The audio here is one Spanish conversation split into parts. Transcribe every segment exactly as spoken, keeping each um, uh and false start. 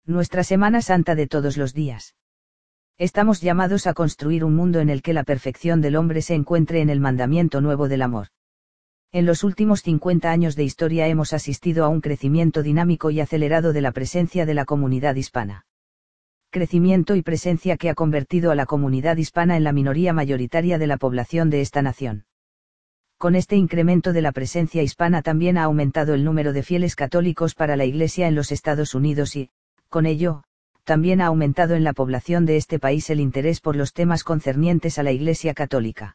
Nuestra Semana Santa de todos los días. Estamos llamados a construir un mundo en el que la perfección del hombre se encuentre en el mandamiento nuevo del amor. En los últimos cincuenta años de historia hemos asistido a un crecimiento dinámico y acelerado de la presencia de la comunidad hispana. Crecimiento y presencia que ha convertido a la comunidad hispana en la minoría mayoritaria de la población de esta nación. Con este incremento de la presencia hispana también ha aumentado el número de fieles católicos para la Iglesia en los Estados Unidos y, con ello, también ha aumentado en la población de este país el interés por los temas concernientes a la Iglesia católica.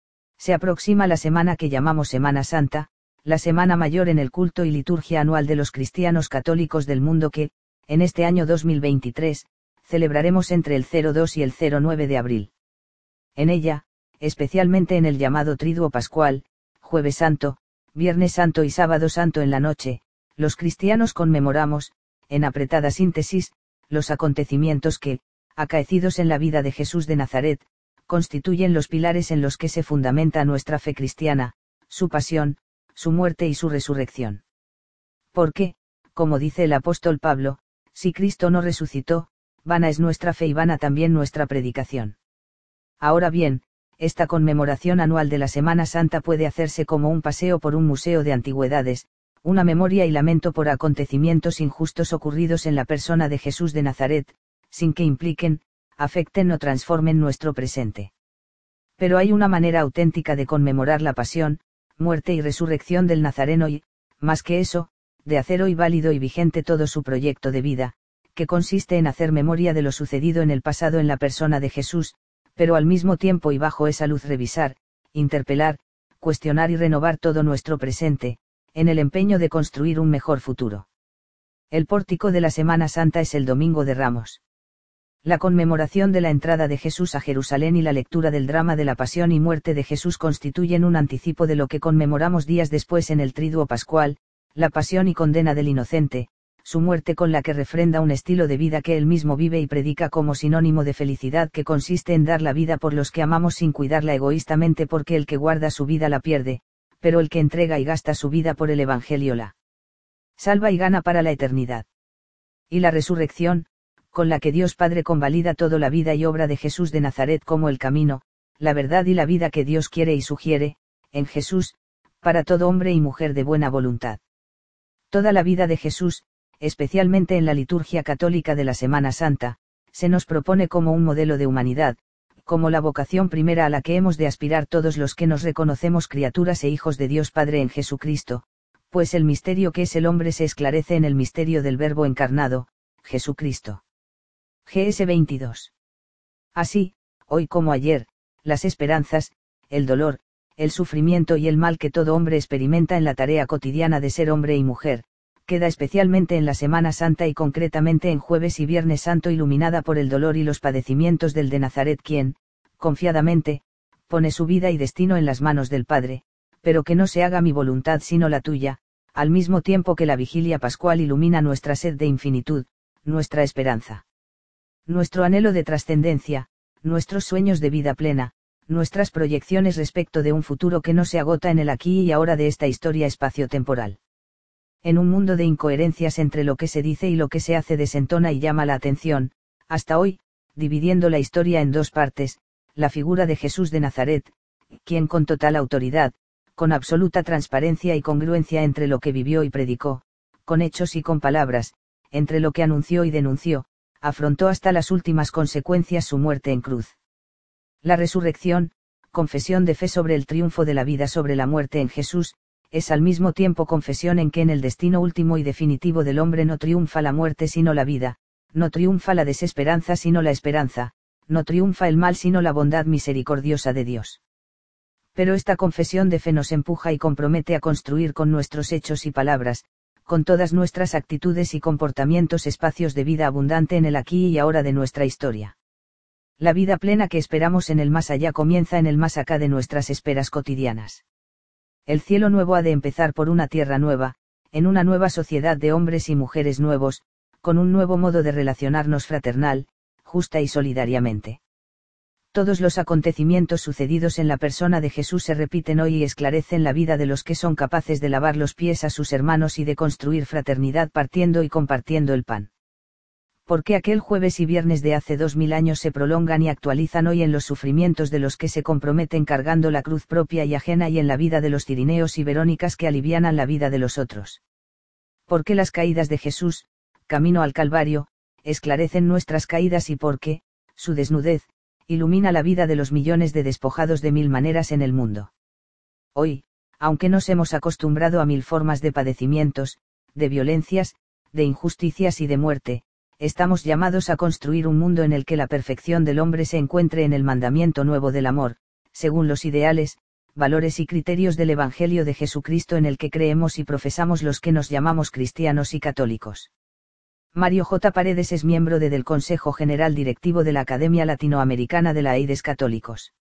Se aproxima la semana que llamamos Semana Santa, la semana mayor en el culto y liturgia anual de los cristianos católicos del mundo que, en este año dos mil veintitrés, celebraremos entre el cero dos y el cero nueve de abril. En ella, especialmente en el llamado Triduo Pascual, Jueves Santo, Viernes Santo y Sábado Santo en la noche, los cristianos conmemoramos, en apretada síntesis, los acontecimientos que, acaecidos en la vida de Jesús de Nazaret, constituyen los pilares en los que se fundamenta nuestra fe cristiana, su pasión, su muerte y su resurrección. Porque, como dice el apóstol Pablo, si Cristo no resucitó, vana es nuestra fe y vana también nuestra predicación. Ahora bien, esta conmemoración anual de la Semana Santa puede hacerse como un paseo por un museo de antigüedades, una memoria y lamento por acontecimientos injustos ocurridos en la persona de Jesús de Nazaret, sin que impliquen, afecten o transformen nuestro presente. Pero hay una manera auténtica de conmemorar la pasión, muerte y resurrección del Nazareno y, más que eso, de hacer hoy válido y vigente todo su proyecto de vida, que consiste en hacer memoria de lo sucedido en el pasado en la persona de Jesús, pero al mismo tiempo y bajo esa luz revisar, interpelar, cuestionar y renovar todo nuestro presente, en el empeño de construir un mejor futuro. El pórtico de la Semana Santa es el Domingo de Ramos. La conmemoración de la entrada de Jesús a Jerusalén y la lectura del drama de la pasión y muerte de Jesús constituyen un anticipo de lo que conmemoramos días después en el Triduo Pascual, la pasión y condena del inocente, su muerte con la que refrenda un estilo de vida que él mismo vive y predica como sinónimo de felicidad que consiste en dar la vida por los que amamos sin cuidarla egoístamente porque el que guarda su vida la pierde, pero el que entrega y gasta su vida por el Evangelio la salva y gana para la eternidad. Y la resurrección, con la que Dios Padre convalida toda la vida y obra de Jesús de Nazaret como el camino, la verdad y la vida que Dios quiere y sugiere, en Jesús, para todo hombre y mujer de buena voluntad. Toda la vida de Jesús, especialmente en la liturgia católica de la Semana Santa, se nos propone como un modelo de humanidad, como la vocación primera a la que hemos de aspirar todos los que nos reconocemos criaturas e hijos de Dios Padre en Jesucristo, pues el misterio que es el hombre se esclarece en el misterio del Verbo encarnado, Jesucristo. G S veintidós. Así, hoy como ayer, las esperanzas, el dolor, el sufrimiento y el mal que todo hombre experimenta en la tarea cotidiana de ser hombre y mujer, queda especialmente en la Semana Santa y concretamente en Jueves y Viernes Santo iluminada por el dolor y los padecimientos del de Nazaret quien, confiadamente, pone su vida y destino en las manos del Padre, pero que no se haga mi voluntad sino la tuya, al mismo tiempo que la vigilia pascual ilumina nuestra sed de infinitud, nuestra esperanza. Nuestro anhelo de trascendencia, nuestros sueños de vida plena, nuestras proyecciones respecto de un futuro que no se agota en el aquí y ahora de esta historia espacio-temporal. En un mundo de incoherencias entre lo que se dice y lo que se hace desentona y llama la atención, hasta hoy, dividiendo la historia en dos partes, la figura de Jesús de Nazaret, quien con total autoridad, con absoluta transparencia y congruencia entre lo que vivió y predicó, con hechos y con palabras, entre lo que anunció y denunció, afrontó hasta las últimas consecuencias su muerte en cruz. La resurrección, confesión de fe sobre el triunfo de la vida sobre la muerte en Jesús, es al mismo tiempo confesión en que en el destino último y definitivo del hombre no triunfa la muerte sino la vida, no triunfa la desesperanza sino la esperanza, no triunfa el mal sino la bondad misericordiosa de Dios. Pero esta confesión de fe nos empuja y compromete a construir con nuestros hechos y palabras, con todas nuestras actitudes y comportamientos espacios de vida abundante en el aquí y ahora de nuestra historia. La vida plena que esperamos en el más allá comienza en el más acá de nuestras esperas cotidianas. El cielo nuevo ha de empezar por una tierra nueva, en una nueva sociedad de hombres y mujeres nuevos, con un nuevo modo de relacionarnos fraternal, justa y solidariamente. Todos los acontecimientos sucedidos en la persona de Jesús se repiten hoy y esclarecen la vida de los que son capaces de lavar los pies a sus hermanos y de construir fraternidad partiendo y compartiendo el pan. ¿Por qué aquel jueves y viernes de hace dos mil años se prolongan y actualizan hoy en los sufrimientos de los que se comprometen cargando la cruz propia y ajena y en la vida de los cirineos y verónicas que alivianan la vida de los otros? ¿Por qué las caídas de Jesús, camino al Calvario, esclarecen nuestras caídas y por qué, su desnudez, ilumina la vida de los millones de despojados de mil maneras en el mundo? Hoy, aunque nos hemos acostumbrado a mil formas de padecimientos, de violencias, de injusticias y de muerte, estamos llamados a construir un mundo en el que la perfección del hombre se encuentre en el mandamiento nuevo del amor, según los ideales, valores y criterios del Evangelio de Jesucristo en el que creemos y profesamos los que nos llamamos cristianos y católicos. Mario J. Paredes es miembro de del Consejo General Directivo de la Academia Latinoamericana de la Eides Católicos.